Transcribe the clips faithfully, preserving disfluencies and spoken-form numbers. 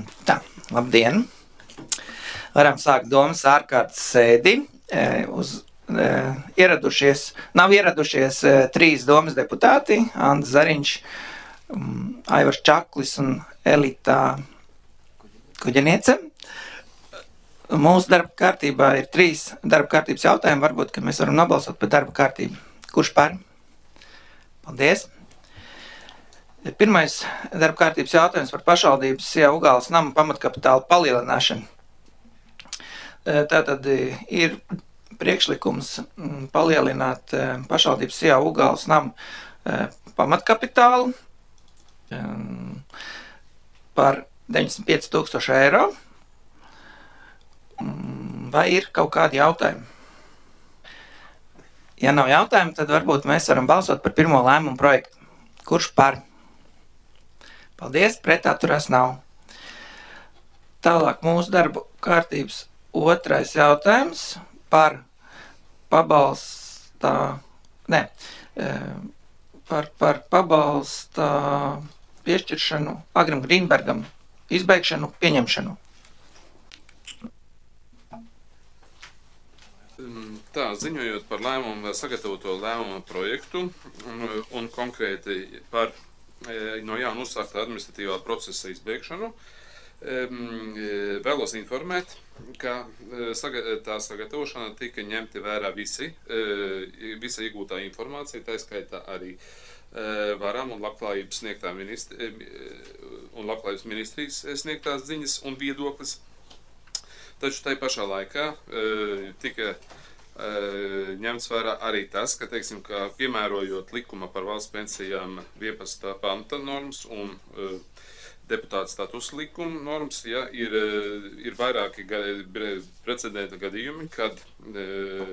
Tā, labdien! Varam sākt domas ārkārtas sēdi. Uz, ieradušies, nav ieradušies trīs domas deputāti, Andris Zariņš, Aivars Čaklis un Elita Kuģeniece. Mūsu darba kārtībā ir trīs darba kārtības jautājumi. Varbūt, ka mēs varam nobalsot par darba kārtību. Kurš par? Paldies! Pirmais darba kārtības jautājums par pašvaldības Sijā Ugāles nama pamatkapitāla palielināšanu. Tātad ir priekšlikums palielināt pašvaldības Sijā Ugāles nama pamatkapitālu par deviņdesmit pieci tūkstoši eiro. Vai ir kaut kādi jautājumi? Ja nav jautājumi, tad varbūt mēs varam balsot par pirmo lēmumu projektu. Kurš par? Paldies, pret atturās nav. Tālāk mūsu darbu kārtības otrais jautājums par pabalstā, ne, par, par pabalstā piešķiršanu Agrim Grīnbergam, izbeigšanu, pieņemšanu. Tā, ziņojot par lēmumu, sagatavoto lēmumu projektu un, un konkrēti par no jauna uzsāktā administratīvā procesa izbeigšanu, vēlos informēt, ka tā sagatavošana tika ņemti vērā visi, visa iegūtā informācija, tā skaitā arī varam un labklājības sniegtā ministri, un labklājības ministrijas sniegtās ziņas un viedoklis. Taču tai pašā laikā tika ņemts vērā arī tas, ka, teiksim, ka piemērojot likuma par valsts pensijām vienpadsmitā panta normas un uh, deputāta status likuma normas, ja, ir, ir vairāki gadi, precedenta gadījumi, kad uh,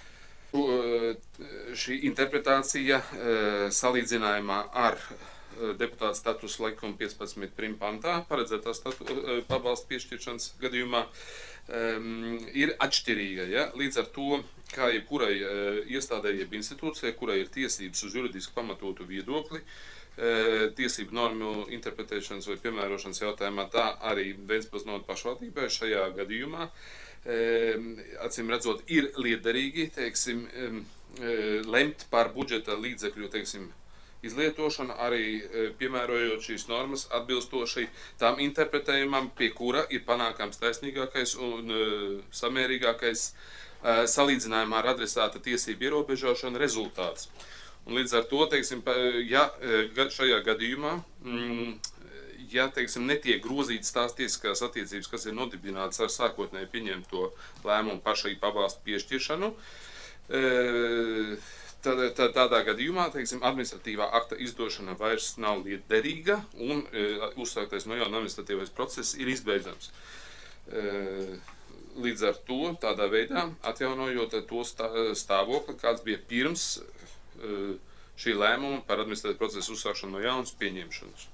šī interpretācija uh, salīdzinājumā ar uh, deputāta status likuma piecpadsmit prim pantā paredzētā uh, pabalsta piešķiršanas gadījumā Um, ir atšķirīga, ja? Līdz ar to, kā jebkurai uh, iestādē, jeb institūcijai, kurai ir tiesības uz juridiski pamatotu viedokli, uh, tiesību normu interpretēšanas vai piemērošanas jautājumā, tā arī Ventspilsnovadas pašvaldībai šajā gadījumā, um, acīm redzot, ir liederīgi, teiksim, um, lemt par budžeta līdzekļu, teiksim, izlietošana, arī piemērojot šīs normas atbilstoši tām interpretējumam, pie kura ir panākams taisnīgākais un uh, samērīgākais uh, salīdzinājumā ar adresāta tiesību ierobežošanu rezultāts. Un līdz ar to, teiksim, ja šajā gadījumā, mm, ja, teiksim, netiek grozītas tās tiesiskās attiecības, kas ir nodibinātas ar sākotnēji pieņemto lēmumu par šī pabalsta piešķiršanu, uh, Tad, tad, tādā gadījumā, teiksim, administratīvā akta izdošana vairs nav lietderīga un e, uzsāktais no jauna administratīvais process ir izbeidzams. E, līdz ar to, tādā veidā, atjaunojot to stā, stāvokli, kāds bija pirms e, šī lēmuma par administratīvu procesu uzsākšanu no jaunas pieņemšanas.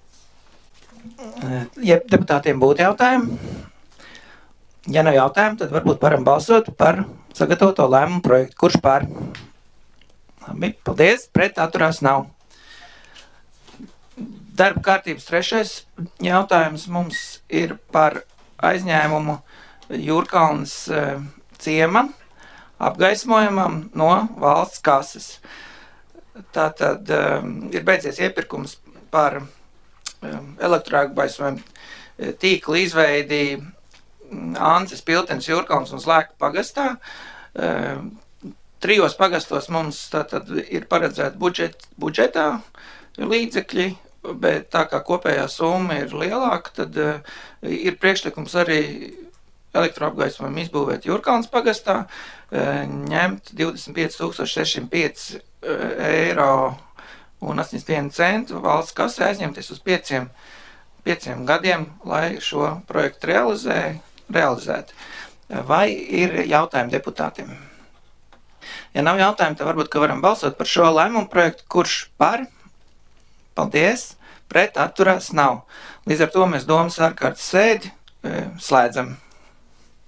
Ja deputātiem būtu jautājumi, ja nav jautājumi, tad varbūt varam balsot par sagatavoto lēmumu projektu. Kurš pār? Labi, paldies, pret atturās nav. Darba kārtības trešais jautājums mums ir par aizņēmumu Jūrkalnes ciema apgaismojumam no valsts kases. Tātad ir beidzies iepirkums par elektroapgaismojumu tīkla izveidi Ances, Piltenes, Jūrkalnes un Slēka pagastā. Trijos pagastos mums tātad ir paredzēta budžet, budžetā līdzekļi, bet tā kā kopējā summa ir lielāka, tad uh, ir priekšlikums arī elektroapgaismojumu izbūvēt Jūrkalnes pagastā, uh, ņemt divdesmit pieci tūkstoši sešsimt pieci eiro un astoņdesmit vienu centu valsts kasē, aizņemties uz pieciem, pieciem gadiem, lai šo projektu realizē, realizētu. Vai ir jautājumi deputātiem? Ja nav jautājumu, tad varbūt, ka varam balsot par šo lēmumu projektu. Kurš par? Paldies. Pret atturās nav. Līdz ar to mēs domas ārkārtas sēdi slēdzam.